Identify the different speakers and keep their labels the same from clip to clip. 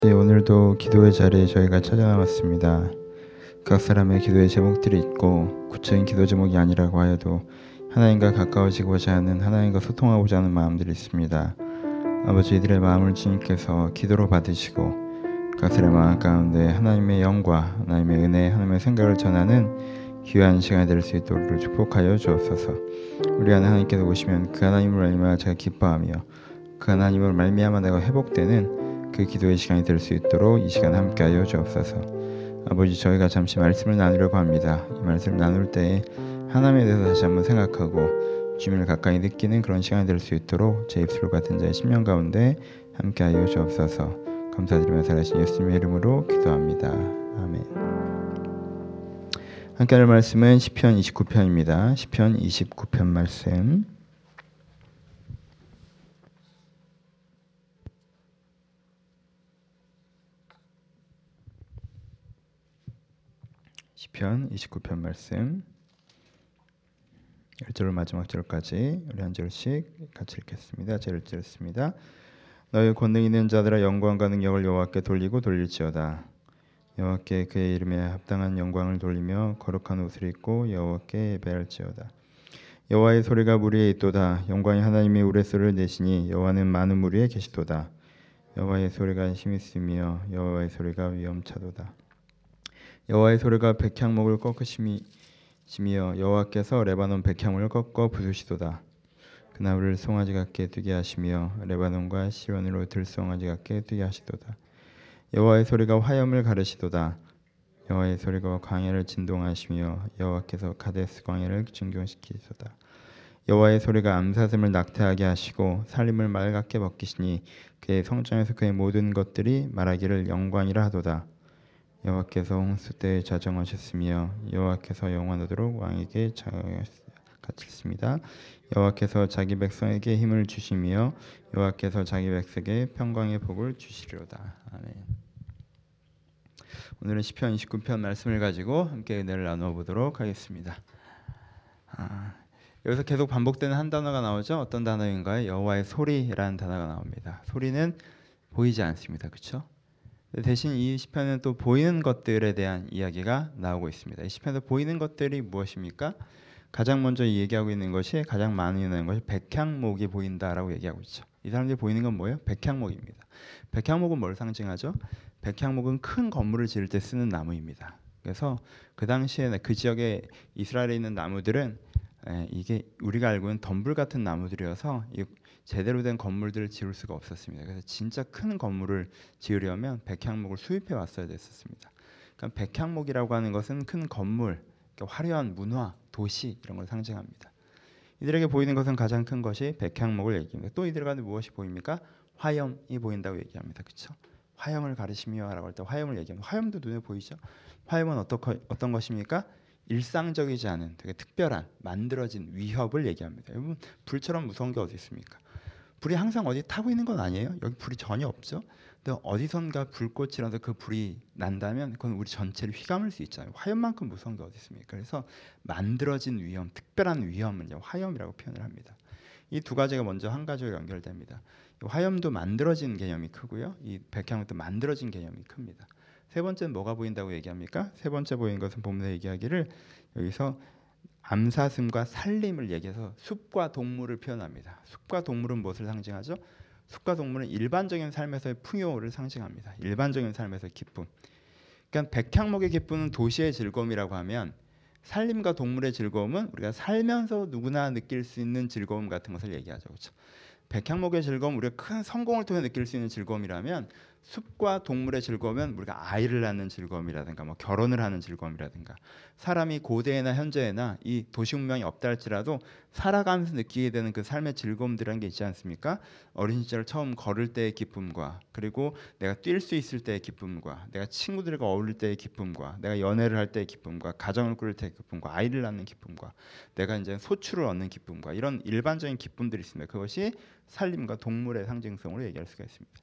Speaker 1: 네, 오늘도 기도의 자리에 저희가 찾아나왔습니다. 각 사람의 기도의 제목들이 있고 구체적인 기도 제목이 아니라고 하여도 하나님과 가까워지고자 하는, 하나님과 소통하고자 하는 마음들이 있습니다. 아버지, 이들의 마음을 주님께서 기도로 받으시고 각 사람의 마음 가운데 하나님의 영과 하나님의 은혜, 하나님의 생각을 전하는 귀한 시간이 될 수 있도록 축복하여 주옵소서. 우리 안에 하나님께서 오시면 그 하나님을 말미암아 제가 기뻐하며 그 하나님을 말미암아 내가 회복되는 그 기도의 시간이 될 수 있도록 이 시간 함께하여 주옵소서. 아버지, 저희가 잠시 말씀을 나누려고 합니다. 이 말씀을 나눌 때에 하나님에 대해서 다시 한번 생각하고 주님을 가까이 느끼는 그런 시간이 될 수 있도록 제 입술 같은 자의 심령 가운데 함께하여 주옵소서. 감사드리며 살아계신 예수님의 이름으로 기도합니다. 아멘. 함께할 말씀은 시편 29편입니다. 시편 29편 말씀. 시편 29편 말씀 1절로 마지막 절까지 우리 한 절씩 같이 읽겠습니다. 제가 읽겠습니다. 너희 권능 있는 자들아, 영광과 능력을 여호와께 돌리고 돌릴지어다. 여호와께 그의 이름에 합당한 영광을 돌리며 거룩한 옷을 입고 여호와께 예배할지어다. 여호와의 소리가 무리에 있도다. 영광의 하나님이 우레소리를 내시니 여호와는 많은 무리에 계시도다. 여호와의 소리가 힘있으며 여호와의 소리가 위엄차도다. 여호와의 소리가 백향목을 꺾으시며 여호와께서 레바논 백향목을 꺾어 부수시도다. 그 나무를 송아지 같게 뛰게 하시며 레바논과 시온으로 들송아지 같게 뛰게 하시도다. 여호와의 소리가 화염을 가르시도다. 여호와의 소리가 광야를 진동하시며 여호와께서 가데스 광야를 진동시키시도다. 여호와의 소리가 암사슴을 낙태하게 하시고 살림을 맑게 벗기시니 그의 성전에서 그의 모든 것들이 말하기를 영광이라 하도다. 여호와께서 홍수 때에 자정하셨으며 여호와께서 영원하도록 왕에게 갇혔습니다. 여호와께서 자기 백성에게 힘을 주시며 여호와께서 자기 백성에게 평강의 복을 주시리로다. 아멘. 오늘은 시편 29편 말씀을 가지고 함께 은혜를 나누어 보도록 하겠습니다. 여기서 계속 반복되는 한 단어가 나오죠. 어떤 단어인가요? 여호와의 소리라는 단어가 나옵니다. 소리는 보이지 않습니다. 그렇죠? 대신 이 시편은 또 보이는 것들에 대한 이야기가 나오고 있습니다. 이 시편에서 보이는 것들이 무엇입니까? 가장 먼저 얘기하고 있는 것이, 가장 많이 나오는 것이 백향목이 보인다라고 얘기하고 있죠. 이 사람들이 보이는 건 뭐예요? 백향목입니다. 백향목은 뭘 상징하죠? 백향목은 큰 건물을 지을 때 쓰는 나무입니다. 그래서 그 당시에 그 지역에 이스라엘에 있는 나무들은 이게 우리가 알고 있는 덤불 같은 나무들이어서 제대로 된 건물들을 지을 수가 없었습니다. 그래서 진짜 큰 건물을 지으려면 백향목을 수입해 왔어야 됐었습니다. 그러니까 백향목이라고 하는 것은 큰 건물, 그러니까 화려한 문화, 도시 이런 걸 상징합니다. 이들에게 보이는 것은 가장 큰 것이 백향목을 얘기합니다. 또 이들 가운데 무엇이 보입니까? 화염이 보인다고 얘기합니다. 그렇죠? 화염을 가르시며라고 할 때 화염을 얘기합니다. 화염도 눈에 보이죠? 화염은 어떤 것입니까? 일상적이지 않은 되게 특별한 만들어진 위협을 얘기합니다. 여러분, 불처럼 무서운 게 어디 있습니까? 불이 항상 어디 타고 있는 건 아니에요. 여기 불이 전혀 없죠. 근데 어디선가 불꽃이라도 그 불이 난다면 그건 우리 전체를 휘감을 수 있잖아요. 화염만큼 무서운 게 어디 있습니까? 그래서 만들어진 위험, 특별한 위험을 화염이라고 표현을 합니다. 이 두 가지가 먼저 한 가지로 연결됩니다. 화염도 만들어진 개념이 크고요. 이 백향목도 만들어진 개념이 큽니다. 세 번째는 뭐가 보인다고 얘기합니까? 세 번째 보이는 것은 본문에 얘기하기를 여기서 암사슴과 살림을 얘기해서 숲과 동물을 표현합니다. 숲과 동물은 무엇을 상징하죠? 숲과 동물은 일반적인 삶에서의 풍요를 상징합니다. 일반적인 삶에서의 기쁨. 그러니까 백향목의 기쁨은 도시의 즐거움이라고 하면, 살림과 동물의 즐거움은 우리가 살면서 누구나 느낄 수 있는 즐거움 같은 것을 얘기하죠. 그렇죠? 백향목의 즐거움, 우리가 큰 성공을 통해 느낄 수 있는 즐거움이라면, 숲과 동물의 즐거움은 우리가 아이를 낳는 즐거움이라든가 뭐 결혼을 하는 즐거움이라든가, 사람이 고대에나 현재에나 이 도시 문명이 없다 할지라도 살아가면서 느끼게 되는 그 삶의 즐거움들이라는 게 있지 않습니까? 어린 시절 처음 걸을 때의 기쁨과, 그리고 내가 뛸 수 있을 때의 기쁨과, 내가 친구들과 어울릴 때의 기쁨과, 내가 연애를 할 때의 기쁨과, 가정을 꾸릴 때의 기쁨과, 아이를 낳는 기쁨과, 내가 이제 소출을 얻는 기쁨과, 이런 일반적인 기쁨들이 있습니다. 그것이 살림과 동물의 상징성으로 얘기할 수가 있습니다.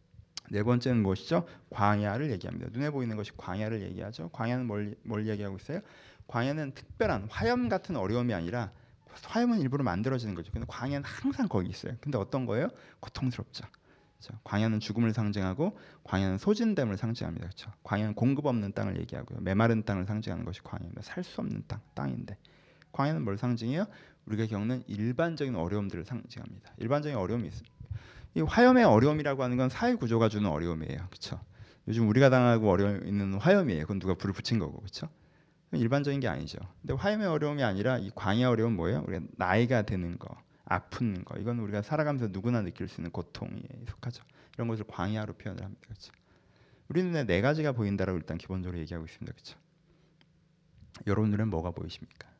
Speaker 1: 네 번째는 무엇이죠? 광야를 얘기합니다. 눈에 보이는 것이 광야를 얘기하죠. 광야는 뭘 얘기하고 있어요? 광야는 특별한 화염 같은 어려움이 아니라, 화염은 일부러 만들어지는 거죠. 근데 광야는 항상 거기 있어요. 근데 어떤 거예요? 고통스럽죠. 그렇죠? 광야는 죽음을 상징하고 광야는 소진됨을 상징합니다. 그렇죠? 광야는 공급 없는 땅을 얘기하고요. 메마른 땅을 상징하는 것이 광야입니다. 살 수 없는 땅인데 광야는 뭘 상징해요? 우리가 겪는 일반적인 어려움들을 상징합니다. 일반적인 어려움이 있습니다. 이 화염의 어려움이라고 하는 건 사회 구조가 주는 어려움이에요. 그렇죠? 요즘 우리가 당하고 어려움 있는 화염이에요. 그건 누가 불을 붙인 거고, 그렇죠? 일반적인 게 아니죠. 근데 화염의 어려움이 아니라 이 광야 어려움은 뭐예요? 우리가 나이가 드는 거, 아픈 거, 이건 우리가 살아가면서 누구나 느낄 수 있는 고통에 속하죠. 이런 것을 광야로 표현을 합니다. 그렇죠? 우리 눈에 네 가지가 보인다라고 일단 기본적으로 얘기하고 있습니다. 그렇죠? 여러분 눈에는 뭐가 보이십니까?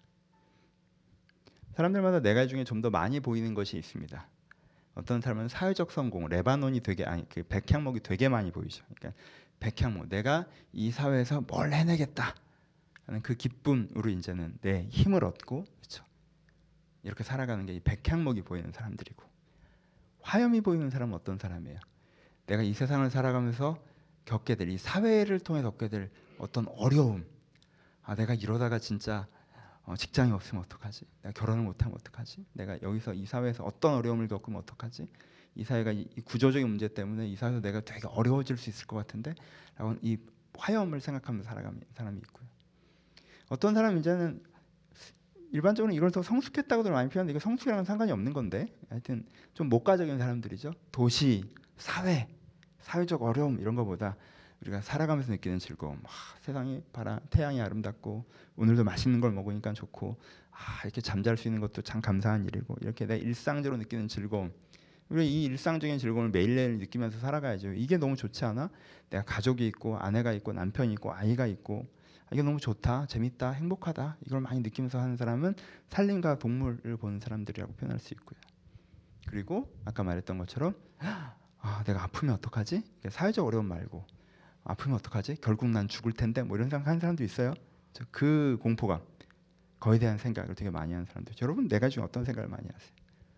Speaker 1: 사람들마다 네 가지 중에 좀 더 많이 보이는 것이 있습니다. 어떤 사람은 사회적 성공, 레바논이 되게 그 백향목이 되게 많이 보이죠. 그러니까 백향목, 내가 이 사회에서 뭘 해내겠다 하는 그 기쁨으로 이제는 내 힘을 얻고, 그렇죠? 이렇게 살아가는 게 이 백향목이 보이는 사람들이고, 화염이 보이는 사람은 어떤 사람이에요? 내가 이 세상을 살아가면서 겪게 될, 이 사회를 통해 겪게 될 어떤 어려움, 내가 이러다가 진짜 직장이 없으면 어떡하지? 내가 결혼을 못하면 어떡하지? 내가 여기서 이 사회에서 어떤 어려움을 겪으면 어떡하지? 이 사회가 이 구조적인 문제 때문에 이 사회에서 내가 되게 어려워질 수 있을 것 같은데 라고 이 화염을 생각하면서 살아가는 사람이 있고요. 어떤 사람은 이제는 일반적으로 이걸 더 성숙했다고들 많이 표현하는데 이거 성숙이랑은 상관이 없는 건데 하여튼 좀 목가적인 사람들이죠. 도시, 사회적 어려움 이런 거보다 우리가 살아가면서 느끼는 즐거움, 세상이 태양이 아름답고 오늘도 맛있는 걸 먹으니까 좋고 이렇게 잠잘 수 있는 것도 참 감사한 일이고 이렇게 내 일상적으로 느끼는 즐거움, 우리가 이 일상적인 즐거움을 매일매일 느끼면서 살아가야죠. 이게 너무 좋지 않아? 내가 가족이 있고 아내가 있고 남편이 있고 아이가 있고 이게 너무 좋다, 재밌다, 행복하다 이걸 많이 느끼면서 하는 사람은 산림과 동물을 보는 사람들이라고 표현할 수 있고요. 그리고 아까 말했던 것처럼 내가 아프면 어떡하지? 사회적 어려움 말고 아프면 어떡하지? 결국 난 죽을 텐데 뭐 이런 생각하는 사람도 있어요. 그 공포감, 거에 대한 생각을 되게 많이 하는 사람들. 여러분 네 가지 중에 어떤 생각을 많이 하세요?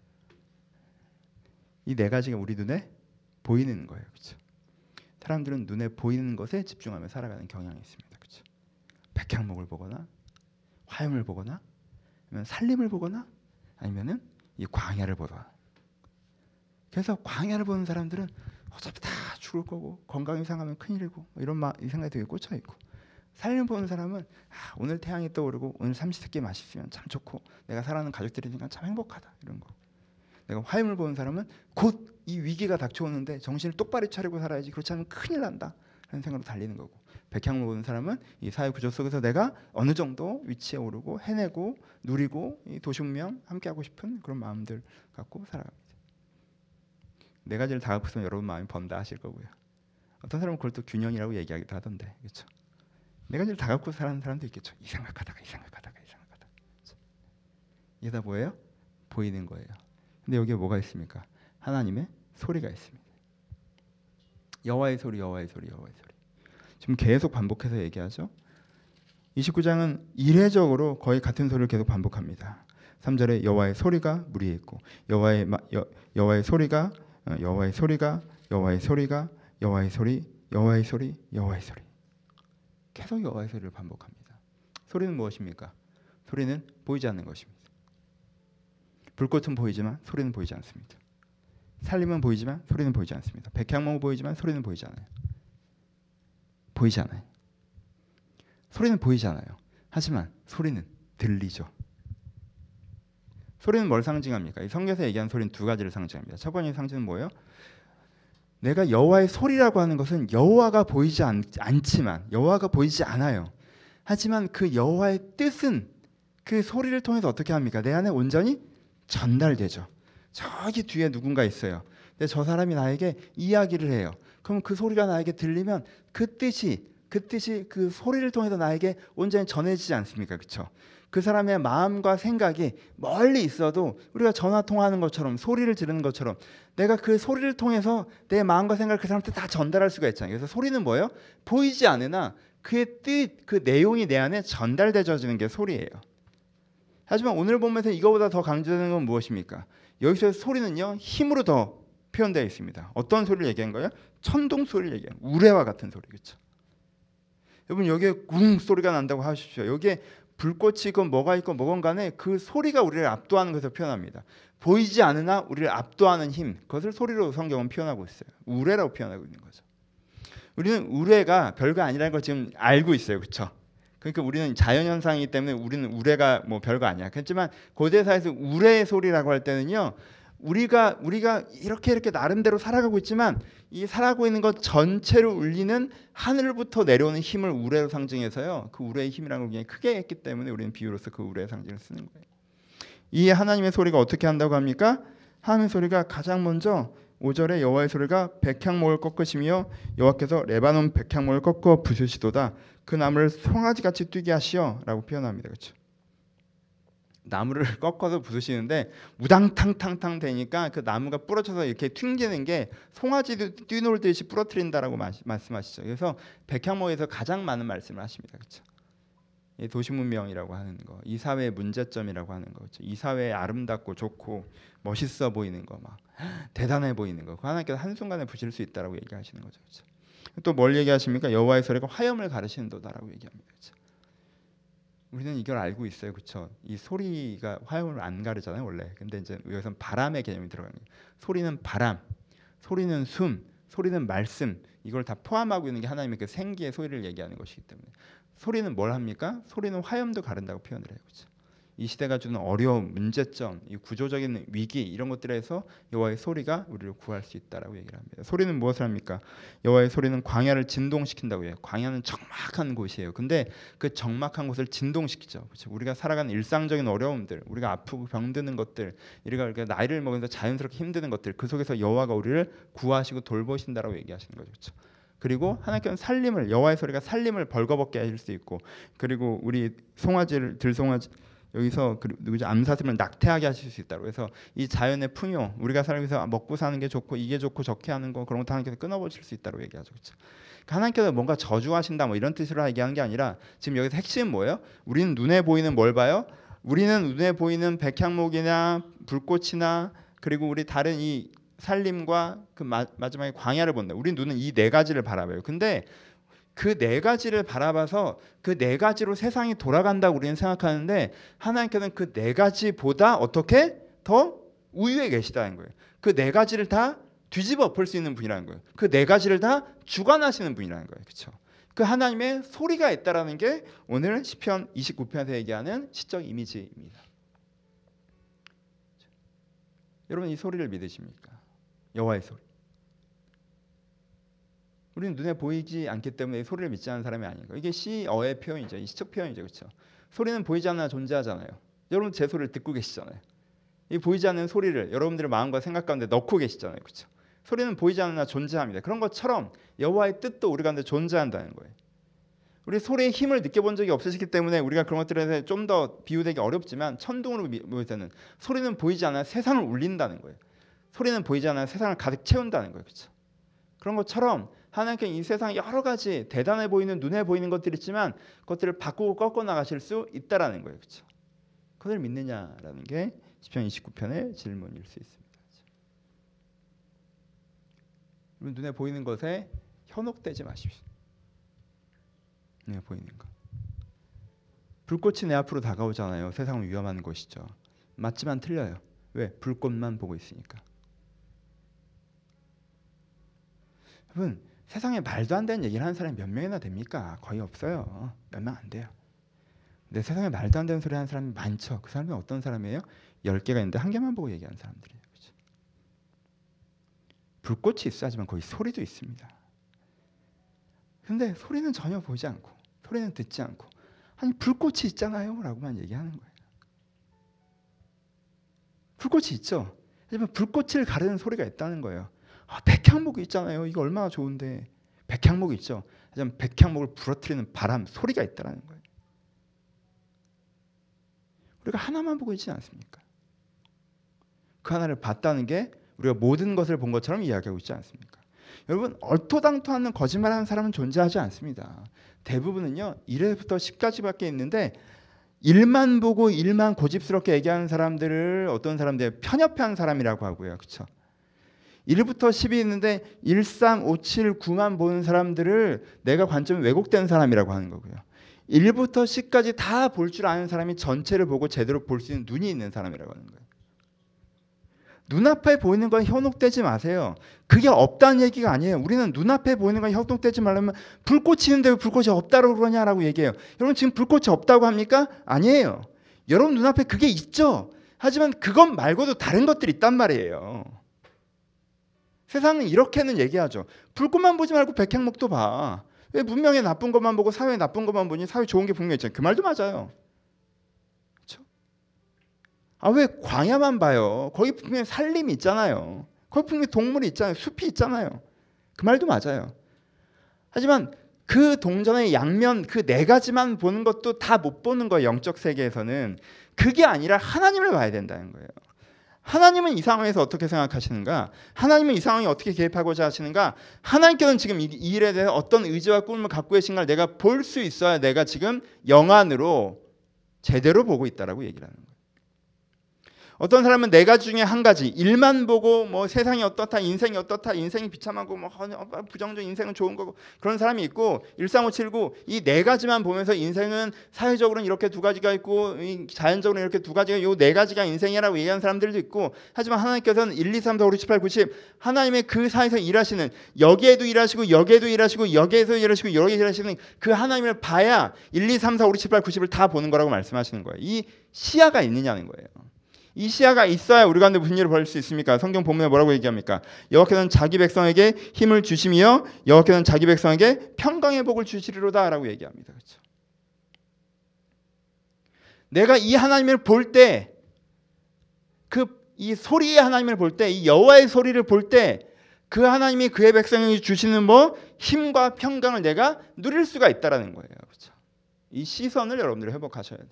Speaker 1: 이 네 가지가 우리 눈에 보이는 거예요. 그렇죠? 사람들은 눈에 보이는 것에 집중하며 살아가는 경향이 있습니다. 그렇죠? 백향목을 보거나 화염을 보거나 아니면 산림을 보거나 아니면은 이 광야를 보거나. 그래서 광야를 보는 사람들은 어차피 다 죽을 거고 건강이 상하면 큰일이고 이런 이 생각이 되게 꽂혀 있고, 산림 보는 사람은 오늘 태양이 떠오르고 오늘 삼시세끼 맛있으면 참 좋고 내가 사랑하는 가족들이니까 참 행복하다 이런 거. 내가 화염을 보는 사람은 곧 이 위기가 닥쳐오는데 정신을 똑바로 차리고 살아야지, 그렇지 않으면 큰일 난다 하는 생각으로 달리는 거고, 백향을 보는 사람은 이 사회 구조 속에서 내가 어느 정도 위치에 오르고 해내고 누리고 이 도시문명 함께하고 싶은 그런 마음들 갖고 살아갑니다. 네 가지를 다 갖고서 여러분 마음이 번다 하실 거고요. 어떤 사람은 그걸 또 균형이라고 얘기하기도 하던데, 그렇죠? 네 가지를 다 갖고 사는 사람도 있겠죠. 이 생각하다가. 그렇죠? 이게 다 뭐예요? 보이는 거예요. 근데 여기에 뭐가 있습니까? 하나님의 소리가 있습니다. 여호와의 소리. 지금 계속 반복해서 얘기하죠. 29장은 이례적으로 거의 같은 소리를 계속 반복합니다. 3절에 여호와의 소리가 무리에 있고 여호와의 소리가 계속 여호와의 소리를 반복합니다. 소리는 무엇입니까? 소리는 보이지 않는 것입니다. 불꽃은 보이지만 소리는 보이지 않습니다. 산림은 보이지만 소리는 보이지 않습니다. 백향목은 보이지만 소리는 보이지 않아요. 소리는 보이지 않아요. 하지만 소리는 들리죠. 소리는 뭘 상징합니까? 이 성경에서 얘기하는 소리는 두 가지를 상징합니다. 첫 번째 상징은 뭐예요? 내가 여호와의 소리라고 하는 것은 여호와가 보이지 않지만, 여호와가 보이지 않아요. 하지만 그 여호와의 뜻은 그 소리를 통해서 어떻게 합니까? 내 안에 온전히 전달되죠. 저기 뒤에 누군가 있어요. 근데 저 사람이 나에게 이야기를 해요. 그럼 그 소리가 나에게 들리면 그 뜻이 그 소리를 통해서 나에게 온전히 전해지지 않습니까? 그렇죠? 그 사람의 마음과 생각이 멀리 있어도 우리가 전화 통화하는 것처럼, 소리를 지르는 것처럼 내가 그 소리를 통해서 내 마음과 생각을 그 사람한테 다 전달할 수가 있잖아요. 그래서 소리는 뭐예요? 보이지 않으나 그의 뜻, 그 내용이 내 안에 전달되어지는 게 소리예요. 하지만 오늘 보면서 이거보다 더 강조되는 건 무엇입니까? 여기서 소리는요, 힘으로 더 표현되어 있습니다. 어떤 소리를 얘기한 거예요? 천둥 소리를 얘기해요. 우레와 같은 소리. 그렇죠? 여러분 여기에 웅 소리가 난다고 하십시오. 여기에 불꽃이 있건 뭐가 있건 뭐건 간에 그 소리가 우리를 압도하는 것을 표현합니다. 보이지 않으나 우리를 압도하는 힘, 그것을 소리로 성경은 표현하고 있어요. 우레라고 표현하고 있는 거죠. 우리는 우레가 별거 아니라는 걸 지금 알고 있어요. 그렇죠? 그러니까 우리는 자연현상이기 때문에 우리는 우레가 뭐 별거 아니야. 그렇지만 고대사에서 우레의 소리라고 할 때는요, 우리가 이렇게 나름대로 살아가고 있지만 이 살아가고 있는 것 전체를 울리는 하늘부터 내려오는 힘을 우레로 상징해서요, 그 우레의 힘이라는 걸 굉장히 크게 했기 때문에 우리는 비유로서 그 우레의 상징을 쓰는 거예요. 이 하나님의 소리가 어떻게 한다고 합니까? 하나님의 소리가 가장 먼저 5절에 여호와의 소리가 백향목을 꺾으시며 여호와께서 레바논 백향목을 꺾어 부수시도다. 그 나무를 송아지같이 뛰게 하시오 라고 표현합니다. 그렇죠? 나무를 꺾어서 부수시는데 우당탕탕탕 되니까 그 나무가 부러져서 이렇게 튕기는 게 송아지도 뛰놀듯이 부러뜨린다라고 말씀하시죠. 그래서 백향목에서 가장 많은 말씀을 하십니다. 그렇죠? 도시문명이라고 하는 거, 이 사회의 문제점이라고 하는 거, 그렇죠? 이 사회의 아름답고 좋고 멋있어 보이는 거, 막 대단해 보이는 거, 그 하나님께서 한순간에 부실 수 있다라고 얘기하시는 거죠. 그렇죠? 또 뭘 얘기하십니까? 여호와의 소리가 화염을 가르치는도다라고 얘기합니다. 그렇죠? 우리는 이걸 알고 있어요. 그렇죠? 이 소리가 화염을 안 가르잖아요, 원래. 근데 이제 여기서 바람의 개념이 들어가는 거예요. 소리는 바람, 소리는 숨, 소리는 말씀, 이걸 다 포함하고 있는 게 하나님의 그 생기의 소리를 얘기하는 것이기 때문에 소리는 뭘 합니까? 소리는 화염도 가른다고 표현을 해요. 그렇죠? 이 시대가 주는 어려움, 문제점, 이 구조적인 위기 이런 것들에서 여호와의 소리가 우리를 구할 수 있다라고 얘기를 합니다. 소리는 무엇을 합니까? 여호와의 소리는 광야를 진동시킨다고 해요. 광야는 적막한 곳이에요. 근데 그 적막한 곳을 진동시키죠. 그렇죠? 우리가 살아가는 일상적인 어려움들, 우리가 아프고 병드는 것들, 우리가 나이를 먹으면서 자연스럽게 힘드는 것들, 그 속에서 여호와가 우리를 구하시고 돌보신다라고 얘기하시는 거죠. 그렇죠? 그리고 하나님께서는 살림을, 여호와의 소리가 살림을 벌거벗게 하실 수 있고, 그리고 우리 송아지를 들송아지 여기서 누구죠? 암사슴을 낙태하게 하실 수 있다고 해서 이 자연의 풍요, 우리가 살면서 먹고 사는 게 좋고 이게 좋고 저게 하는 거, 그런 것도 하나님께서 끊어버릴 수 있다고 얘기하죠. 그렇죠? 그러니까 하나님께서 뭔가 저주하신다 뭐 이런 뜻으로 얘기하는 게 아니라 지금 여기서 핵심은 뭐예요? 우리는 눈에 보이는 뭘 봐요? 우리는 눈에 보이는 백향목이나 불꽃이나 그리고 우리 다른 이 살림과 그 마지막에 광야를 본다. 우리 눈은 이 네 가지를 바라봐요. 근데 그 네 가지를 바라봐서 그 네 가지로 세상이 돌아간다고 우리는 생각하는데 하나님께서는 그 네 가지보다 어떻게 더 우위에 계시다는 거예요. 그 네 가지를 다 뒤집어 엎을 수 있는 분이라는 거예요. 그 네 가지를 다 주관하시는 분이라는 거예요. 그렇죠? 그 하나님의 소리가 있다라는 게 오늘 시편 29편에서 얘기하는 시적 이미지입니다. 여러분 이 소리를 믿으십니까? 여호와의 소리. 우리는 눈에 보이지 않기 때문에 소리를 믿지 않는 사람이 아닌 거예요. 이게 시어의 표현이죠. 이 시적 표현이죠. 그렇죠? 소리는 보이지 않나 존재하잖아요. 여러분 제 소리를 듣고 계시잖아요. 이 보이지 않는 소리를 여러분들의 마음과 생각 가운데 넣고 계시잖아요. 그렇죠? 소리는 보이지 않나 존재합니다. 그런 것처럼 여호와의 뜻도 우리 가운데 존재한다는 거예요. 우리 소리의 힘을 느껴본 적이 없으시기 때문에 우리가 그런 것들에 대해서 좀 더 비유되기 어렵지만 천둥으로 보일 때는 소리는 보이지 않아 세상을 울린다는 거예요. 소리는 보이지 않아 세상을 가득 채운다는 거예요. 그렇죠? 그런 것처럼 하나님께 이 세상 여러 가지 대단해 보이는 눈에 보이는 것들이 있지만 그것들을 바꾸고 꺾어 나가실 수 있다라는 거예요. 그렇죠? 그걸 믿느냐라는 게 시편 29편의 질문일 수 있습니다. 그렇죠? 눈에 보이는 것에 현혹되지 마십시오. 눈에 보이는 것. 불꽃이 내 앞으로 다가오잖아요. 세상은 위험한 곳이죠. 맞지만 틀려요. 왜? 불꽃만 보고 있으니까. 여러분 세상에 말도 안 되는 얘기를 하는 사람이 몇 명이나 됩니까? 거의 없어요. 몇 명 안 돼요. 근데 세상에 말도 안 되는 소리 하는 사람이 많죠. 그 사람은 어떤 사람이에요? 10개가 있는데 한 개만 보고 얘기하는 사람들이에요. 그렇죠? 불꽃이 있어야 하지만 거기 소리도 있습니다. 근데 소리는 전혀 보지 않고 소리는 듣지 않고 아니 불꽃이 있잖아요 라고만 얘기하는 거예요. 불꽃이 있죠. 하지만 불꽃을 가르는 소리가 있다는 거예요. 백향목이 있잖아요. 이거 얼마나 좋은데. 백향목이 있죠. 하지만 백향목을 부러뜨리는 바람, 소리가 있다는 거예요. 우리가 하나만 보고 있지 않습니까? 그 하나를 봤다는 게 우리가 모든 것을 본 것처럼 이야기하고 있지 않습니까? 여러분 얼토당토하는 거짓말하는 사람은 존재하지 않습니다. 대부분은요 1에서부터 10까지밖에 있는데 1만 보고 1만 고집스럽게 얘기하는 사람들을 어떤 사람들 편협한 사람이라고 하고요. 그렇죠? 1부터 10이 있는데 1, 3, 5, 7, 9만 보는 사람들을 내가 관점이 왜곡된 사람이라고 하는 거고요. 1부터 10까지 다 볼 줄 아는 사람이 전체를 보고 제대로 볼 수 있는 눈이 있는 사람이라고 하는 거예요. 눈앞에 보이는 건 현혹되지 마세요. 그게 없다는 얘기가 아니에요. 우리는 눈앞에 보이는 건 현혹되지 말라면 불꽃이 있는데 왜 불꽃이 없다고 그러냐라고 얘기해요. 여러분 지금 불꽃이 없다고 합니까? 아니에요. 여러분 눈앞에 그게 있죠. 하지만 그것 말고도 다른 것들이 있단 말이에요. 세상은 이렇게는 얘기하죠. 불꽃만 보지 말고 백향목도 봐. 왜 문명에 나쁜 것만 보고 사회에 나쁜 것만 보니 사회 좋은 게 분명히 있잖아요. 그 말도 맞아요. 그렇죠? 왜 광야만 봐요? 거기 분명히 산림이 있잖아요. 거기 분명히 동물이 있잖아요. 숲이 있잖아요. 그 말도 맞아요. 하지만 그 동전의 양면 그 네 가지만 보는 것도 다 못 보는 거예요. 영적 세계에서는. 그게 아니라 하나님을 봐야 된다는 거예요. 하나님은 이 상황에서 어떻게 생각하시는가? 하나님은 이 상황에 어떻게 개입하고자 하시는가? 하나님께서는 지금 이 일에 대해서 어떤 의지와 꿈을 갖고 계신가를 내가 볼 수 있어야 내가 지금 영안으로 제대로 보고 있다라고 얘기를 하는 거예요. 어떤 사람은 네 가지 중에 한 가지 일만 보고 뭐 세상이 어떻다 인생이 어떻다 인생이 비참하고 뭐 부정적 인생은 좋은 거고 그런 사람이 있고 13579 이 네 가지만 보면서 인생은 사회적으로는 이렇게 두 가지가 있고 자연적으로는 이렇게 두 가지가 요 네 가지가 인생이라고 얘기하는 사람들도 있고 하지만 하나님께서는 1, 2, 3, 4, 5, 6, 7, 8, 90 하나님의 그 사이에서 일하시는 여기에도 일하시고 여기에도 일하시고 여기에서 일하시고 여기에서 일하시는 그 하나님을 봐야 1, 2, 3, 4, 5, 6, 7, 8, 90을 다 보는 거라고 말씀하시는 거예요. 이 시야가 있느냐는 거예요. 이 시야가 있어야 우리 가운데 무슨 일을 벌일 수 있습니까? 성경 본문에 뭐라고 얘기합니까? 여호와께서는 자기 백성에게 힘을 주시며 여호와께서는 자기 백성에게 평강의 복을 주시리로다라고 얘기합니다. 그렇죠? 내가 이 하나님을 볼 때, 이 소리의 하나님을 볼 때, 이 여호와의 소리를 볼 때, 그 하나님이 그의 백성에게 주시는 뭐 힘과 평강을 내가 누릴 수가 있다라는 거예요. 그렇죠? 이 시선을 여러분들이 회복하셔야 돼요.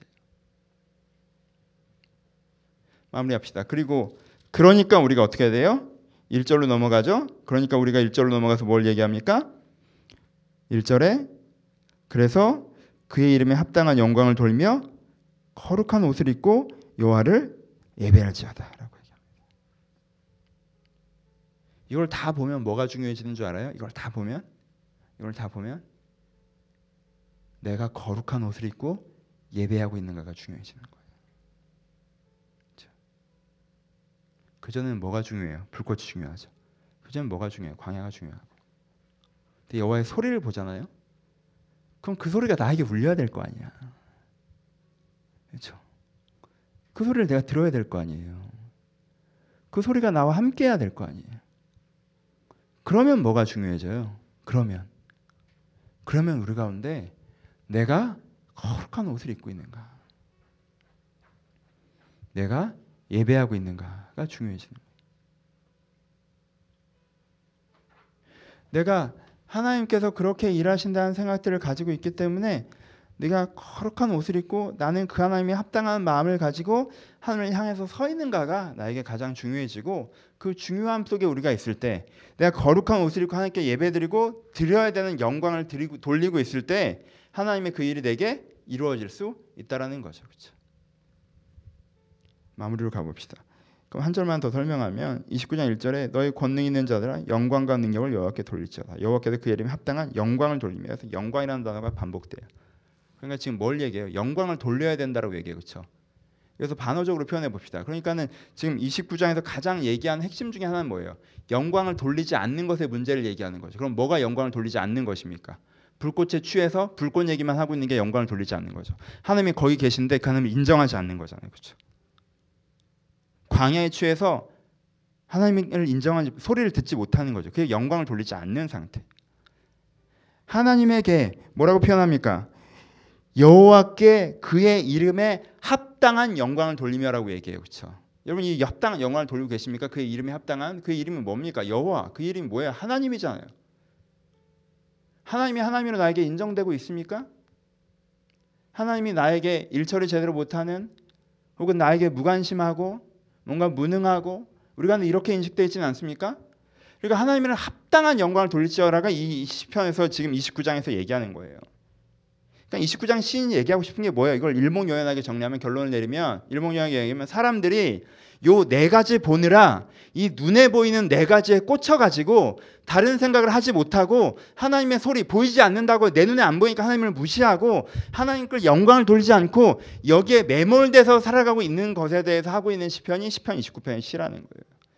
Speaker 1: 마무리합시다. 그러니까 우리가 어떻게 해야 돼요? 1절로 넘어가죠. 그러니까 우리가 1절로 넘어가서 뭘 얘기합니까? 1절에 그래서 그의 이름에 합당한 영광을 돌며 거룩한 옷을 입고 여호와를 예배할지어다라고 얘기합니다. 이걸 다 보면 뭐가 중요해지는 줄 알아요? 이걸 다 보면 내가 거룩한 옷을 입고 예배하고 있는가가 중요해지는 거예요. 그전에는 뭐가 중요해요? 불꽃이 중요하죠. 그전에는 뭐가 중요해요? 광야가 중요하고. 근데 여호와의 소리를 보잖아요. 그럼 그 소리가 나에게 울려야 될 거 아니야. 그렇죠? 그 소리를 내가 들어야 될 거 아니에요. 그 소리가 나와 함께 해야 될 거 아니에요. 그러면 뭐가 중요해져요? 그러면 우리 가운데 내가 거룩한 옷을 입고 있는가? 내가 예배하고 있는가가 중요해지는 거예요. 내가 하나님께서 그렇게 일하신다는 생각들을 가지고 있기 때문에 내가 거룩한 옷을 입고 나는 그 하나님이 합당한 마음을 가지고 하나님을 향해서 서 있는가가 나에게 가장 중요해지고 그 중요함 속에 우리가 있을 때 내가 거룩한 옷을 입고 하나님께 예배드리고 드려야 되는 영광을 돌리고 있을 때 하나님의 그 일이 내게 이루어질 수 있다라는 거죠. 그렇죠? 마무리로 가봅시다. 그럼 한 절만 더 설명하면 29장 1절에 너희 권능 있는 자들아 영광과 능력을 여호와께 돌릴지어다. 여호와께서 그 이름에 합당한 영광을 돌리며 그래서 영광이라는 단어가 반복돼요. 그러니까 지금 뭘 얘기해요? 영광을 돌려야 된다라고 얘기해요. 그렇죠? 그래서 반어적으로 표현해 봅시다. 그러니까는 지금 29장에서 가장 얘기하는 핵심 중에 하나는 뭐예요? 영광을 돌리지 않는 것의 문제를 얘기하는 거죠. 그럼 뭐가 영광을 돌리지 않는 것입니까? 불꽃에 취해서 불꽃 얘기만 하고 있는 게 영광을 돌리지 않는 거죠. 하나님이 거기 계신데 그 하나님을 인정하지 않는 거잖아요. 그렇죠? 광야에 취해서 하나님을 인정하지 소리를 듣지 못하는 거죠. 그게 영광을 돌리지 않는 상태. 하나님에게 뭐라고 표현합니까? 여호와께 그의 이름에 합당한 영광을 돌리며라고 얘기해요. 그렇죠? 여러분 이 합당한 영광을 돌리고 계십니까? 그의 이름에 합당한 그의 이름이 뭡니까? 여호와. 그 이름이 뭐예요? 하나님이잖아요. 하나님이 하나님으로 나에게 인정되고 있습니까? 하나님이 나에게 일처리 제대로 못하는 혹은 나에게 무관심하고 뭔가 무능하고 우리가 이렇게 인식되어 있지는 않습니까? 그러니까 하나님을 합당한 영광을 돌릴지어라가 이 시편에서 지금 29장에서 얘기하는 거예요. 그러니까 29장 시인이 얘기하고 싶은 게 뭐예요? 이걸 일목요연하게 정리하면 결론을 내리면 일목요연하게 얘기하면 사람들이 요 네 가지 보느라 이 눈에 보이는 네 가지에 꽂혀가지고 다른 생각을 하지 못하고 하나님의 소리 보이지 않는다고 내 눈에 안 보이니까 하나님을 무시하고 하나님께 영광을 돌리지 않고 여기에 매몰돼서 살아가고 있는 것에 대해서 하고 있는 시편이 시편 29편의 시라는 거예요.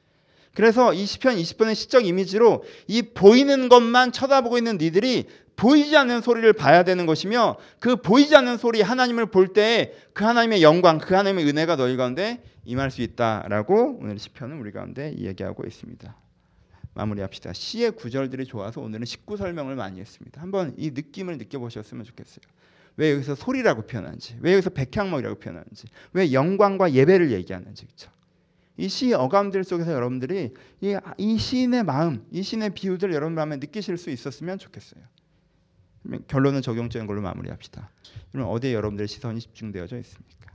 Speaker 1: 그래서 이 시편 20편의 시적 이미지로 이 보이는 것만 쳐다보고 있는 니들이 보이지 않는 소리를 봐야 되는 것이며, 그 보이지 않는 소리 하나님을 볼 때 그 하나님의 영광, 그 하나님의 은혜가 너희 가운데 임할 수 있다라고 오늘 시편은 우리 가운데 이야기하고 있습니다. 마무리합시다. 시의 구절들이 좋아서 오늘은 식구 설명을 많이 했습니다. 한번 이 느낌을 느껴보셨으면 좋겠어요. 왜 여기서 소리라고 표현하는지, 왜 여기서 백향목이라고 표현하는지, 왜 영광과 예배를 얘기하는지. 그렇죠? 이 시 어감들 속에서 여러분들이 이 시인의 마음, 이 시인의 비유들 여러분 마음에 느끼실 수 있었으면 좋겠어요. 결론은 적용적인 걸로 마무리합시다. 그럼 어디에 여러분들의 시선이 집중되어져 있습니까?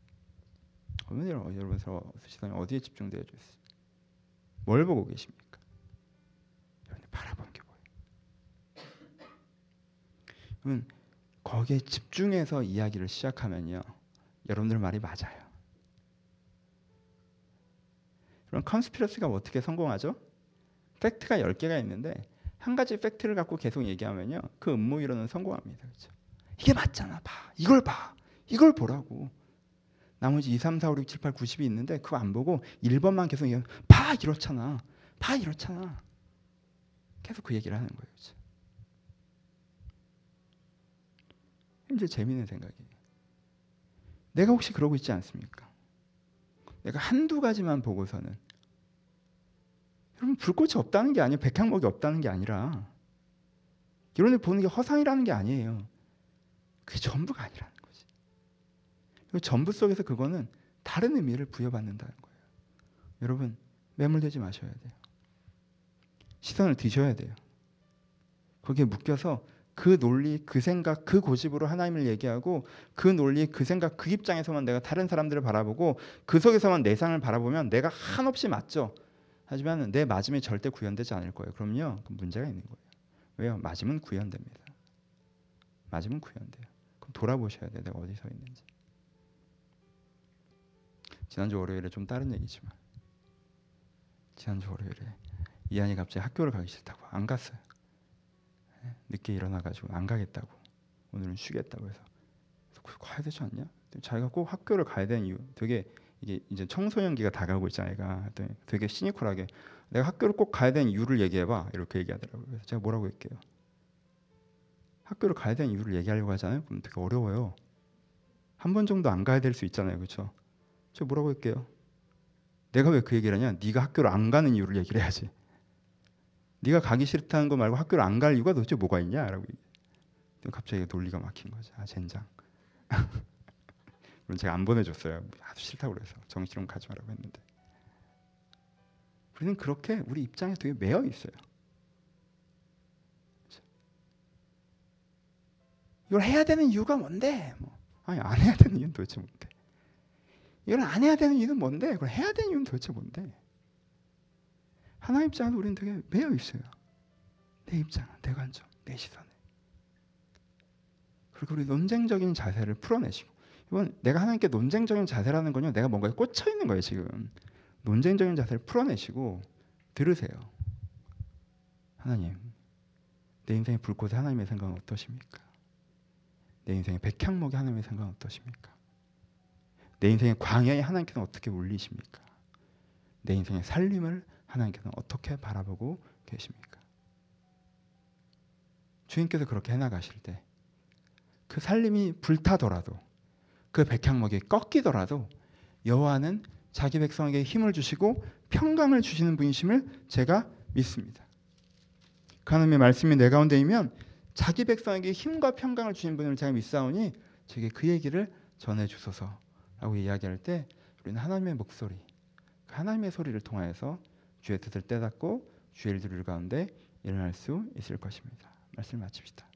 Speaker 1: 여러분 시선이 어디에 집중되어져 있습니까? 뭘 보고 계십니까? 여러분이 바라본 게 뭐예요? 그러면 거기에 집중해서 이야기를 시작하면요, 여러분들 말이 맞아요. 그럼 컨스피러시가 어떻게 성공하죠? 팩트가 10개가 있는데 한 가지 팩트를 갖고 계속 얘기하면요, 그 음모 이론은 성공합니다. 그렇죠? 이게 맞잖아. 봐. 이걸 봐. 이걸 보라고. 나머지 2, 3, 4, 5, 6, 7, 8, 90이 있는데 그거 안 보고 1번만 계속 얘기하면 봐 이렇잖아. 봐 이렇잖아. 계속 그 얘기를 하는 거예요. 그렇죠? 이제 재미있는 생각이에요. 내가 혹시 그러고 있지 않습니까? 내가 한두 가지만 보고서는, 여러분 불꽃이 없다는 게 아니에요. 백향목이 없다는 게 아니라, 여러분이 보는 게 허상이라는 게 아니에요. 그게 전부가 아니라는 거지. 그리고 전부 속에서 그거는 다른 의미를 부여받는다는 거예요. 여러분 매몰되지 마셔야 돼요. 시선을 뒤셔야 돼요. 거기에 묶여서 그 논리, 그 생각, 그 고집으로 하나님을 얘기하고, 그 논리, 그 생각, 그 입장에서만 내가 다른 사람들을 바라보고 그 속에서만 내 상을 바라보면 내가 한없이 맞죠. 하지만 내 맞음이 절대 구현되지 않을 거예요. 그럼요, 그 문제가 있는 거예요. 왜요? 맞으면 구현됩니다. 맞으면 구현돼요. 그럼 돌아보셔야 돼요. 내가 어디 서 있는지. 지난주 월요일에 좀 다른 얘기지만, 지난주 월요일에 이한이 갑자기 학교를 가기 싫다고 안 갔어요. 늦게 일어나가지고 안 가겠다고, 오늘은 쉬겠다고 해서 가야 되지 않냐? 자기가 꼭 학교를 가야 되는 이유, 되게 이게 이제 청소년기가 다가오고 있잖아요. 애가 되게 시니컬하게 내가 학교를 꼭 가야 되는 이유를 얘기해봐 이렇게 얘기하더라고요. 그래서 제가 뭐라고 할게요? 학교를 가야 되는 이유를 얘기하려고 하잖아요. 그럼 되게 어려워요. 한 번 정도 안 가야 될 수 있잖아요. 그렇죠? 제가 뭐라고 할게요? 내가 왜 그 얘기를 하냐? 네가 학교를 안 가는 이유를 얘기를 해야지. 네가 가기 싫다는 거 말고 학교를 안 갈 이유가 도대체 뭐가 있냐? 라고 갑자기 논리가 막힌 거죠. 아 젠장. 물론 제가 안 보내줬어요. 아주 싫다고 그래서 정시rom 가지 말라고 했는데, 우리는 그렇게 우리 입장에 되게 매여 있어요. 이걸 해야 되는 이유가 뭔데? 아니 안 해야 되는 이유는 도대체 뭔데? 이걸 안 해야 되는 이유는 뭔데? 그걸 해야 되는 이유는 도대체 뭔데? 하나님 입장에서 우리는 되게 매여 있어요. 내 입장, 내 관점, 내 시선에. 그리고 우리 논쟁적인 자세를 풀어내시고, 이건 내가 하나님께 논쟁적인 자세라는 건요, 내가 뭔가에 꽂혀 있는 거예요. 지금 논쟁적인 자세를 풀어내시고 들으세요. 하나님, 내 인생의 불꽃에 하나님의 생각은 어떠십니까? 내 인생의 백향목에 하나님의 생각은 어떠십니까? 내 인생의 광야에 하나님께서는 어떻게 울리십니까? 내 인생의 살림을 하나님께서는 어떻게 바라보고 계십니까? 주님께서 그렇게 해나가실 때 그 살림이 불타더라도, 그 백향목이 꺾이더라도 여호와는 자기 백성에게 힘을 주시고 평강을 주시는 분이심을 제가 믿습니다. 그 하나님의 말씀이 내 가운데이면 자기 백성에게 힘과 평강을 주시는 분을 제가 믿사오니 제게 그 얘기를 전해주소서라고 이야기할 때, 우리는 하나님의 목소리, 하나님의 소리를 통하여서 주의 뜻을 깨닫고 주의 일들을 가운데 일어날 수 있을 것입니다. 말씀을 마칩시다.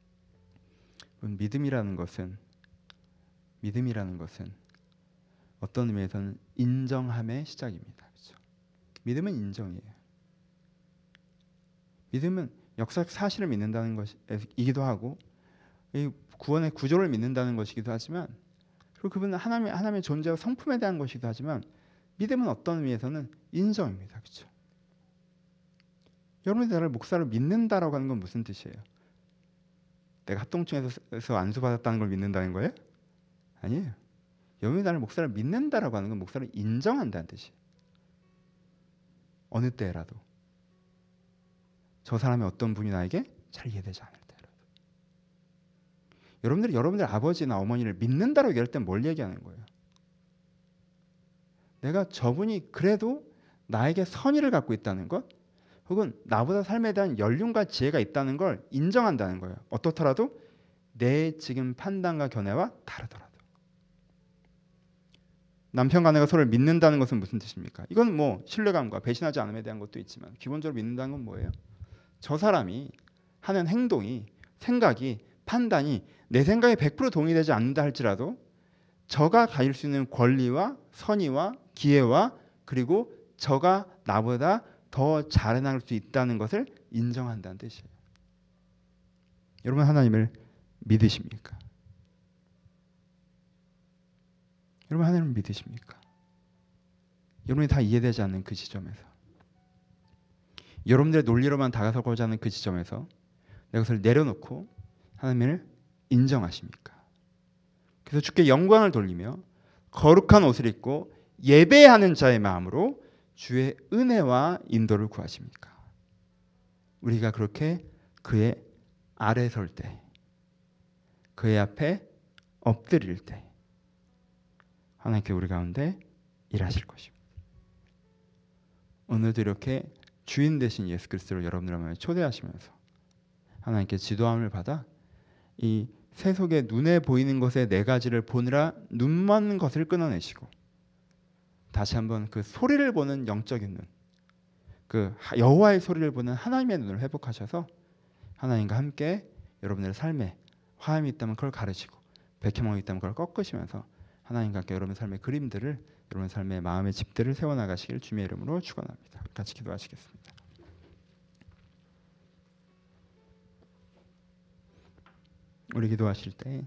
Speaker 1: 믿음이라는 것은 어떤 의미에서는 인정함의 시작입니다. 그렇죠? 믿음은 인정이에요. 믿음은 역사적 사실을 믿는다는 것이기도 하고, 이 구원의 구조를 믿는다는 것이기도 하지만, 그리고 그분은 하나님의 존재와 성품에 대한 것이기도 하지만, 믿음은 어떤 의미에서는 인정입니다. 그렇죠? 여러분이 나를 목사를 믿는다라고 하는 건 무슨 뜻이에요? 내가 합동층에서 안수받았다는 걸 믿는다는 거예요? 아니에요. 여러분이 나를 목사를 믿는다라고 하는 건 목사를 인정한다는 뜻이에요. 어느 때라도 저 사람의 어떤 분이 나에게 잘 이해되지 않을 때라도 여러분들이 아버지나 어머니를 믿는다고 얘기할 때 뭘 얘기하는 거예요? 내가 저분이 그래도 나에게 선의를 갖고 있다는 것, 혹은 나보다 삶에 대한 연륜과 지혜가 있다는 걸 인정한다는 거예요. 어떻더라도 내 지금 판단과 견해와 다르더라도. 남편과 아내가 서로를 믿는다는 것은 무슨 뜻입니까? 이건 뭐 신뢰감과 배신하지 않음에 대한 것도 있지만 기본적으로 믿는다는 건 뭐예요? 저 사람이 하는 행동이, 생각이, 판단이 내 생각에 100% 동의되지 않는다 할지라도 저가 가질 수 있는 권리와 선의와 기회와 그리고 저가 나보다 더 잘해나갈 수 있다는 것을 인정한다는 뜻이에요. 여러분 하나님을 믿으십니까? 여러분 하나님을 믿으십니까? 여러분이 다 이해되지 않는 그 지점에서, 여러분들의 논리로만 다가서고자 하는 그 지점에서 내가 그것을 내려놓고 하나님을 인정하십니까? 그래서 주께 영광을 돌리며 거룩한 옷을 입고 예배하는 자의 마음으로 주의 은혜와 인도를 구하십니까? 우리가 그렇게 그의 아래 설 때, 그의 앞에 엎드릴 때 하나님께 우리 가운데 일하실 것입니다. 오늘도 이렇게 주인 되신 예수 그리스도를 여러분들 마음에 초대하시면서 하나님께 지도함을 받아 이 세속의 눈에 보이는 것의 네 가지를 보느라 눈 먼 것을 끊어내시고 다시 한번 그 소리를 보는 영적인 눈, 그 여호와의 소리를 보는 하나님의 눈을 회복하셔서 하나님과 함께 여러분들의 삶에 화음이 있다면 그걸 가르치고 백향목이 있다면 그걸 꺾으시면서 하나님과 함께 여러분의 삶의 그림들을, 여러분의 삶의 마음의 집들을 세워나가시길 주님의 이름으로 축원합니다. 같이 기도하시겠습니다. 우리 기도하실 때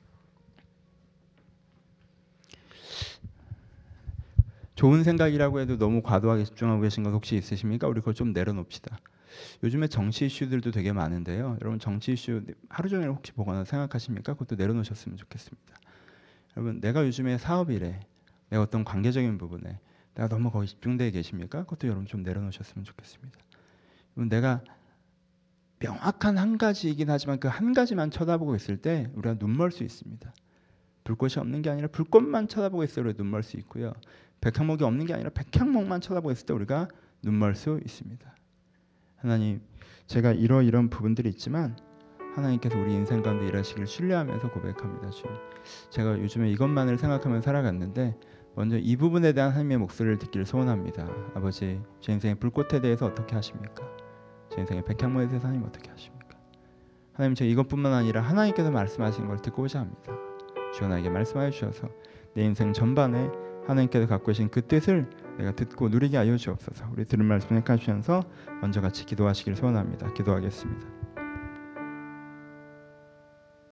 Speaker 1: 좋은 생각이라고 해도 너무 과도하게 집중하고 계신 것 혹시 있으십니까? 우리 그걸 좀 내려놓읍시다. 요즘에 정치 이슈들도 되게 많은데요. 여러분 정치 이슈 하루 종일 혹시 보거나 생각하십니까? 그것도 내려놓으셨으면 좋겠습니다. 여러분 내가 요즘에 사업일에 내가 어떤 관계적인 부분에 내가 너무 거기 집중되어 계십니까? 그것도 여러분 좀 내려놓으셨으면 좋겠습니다. 여러분 내가 명확한 한 가지이긴 하지만 그 한 가지만 쳐다보고 있을 때 우리가 눈멀 수 있습니다. 불꽃이 없는 게 아니라 불꽃만 쳐다보고 있을 때 우리가 눈멀 수 있고요. 백향목이 없는 게 아니라 백향목만 쳐다보고 있을 때 우리가 눈멀 수 있습니다. 하나님, 제가 이런 부분들이 있지만 하나님께서 우리 인생 가운데 일하시길 신뢰하면서 고백합니다. 주님, 제가 요즘에 이것만을 생각하며 살아갔는데 먼저 이 부분에 대한 하나님의 목소리를 듣기를 소원합니다. 아버지, 제 인생의 불꽃에 대해서 어떻게 하십니까? 제 인생의 백향목에 대해서 하나님 어떻게 하십니까? 하나님, 제가 이것뿐만 아니라 하나님께서 말씀하신 걸 듣고자 합니다. 주여 나에게 말씀하여 주셔서 내 인생 전반에 하나님께서 갖고 계신 그 뜻을 내가 듣고 누리게 하여 주옵소서. 우리 들은 말씀 생각하시면서 먼저 같이 기도하시길 소원합니다. 기도하겠습니다.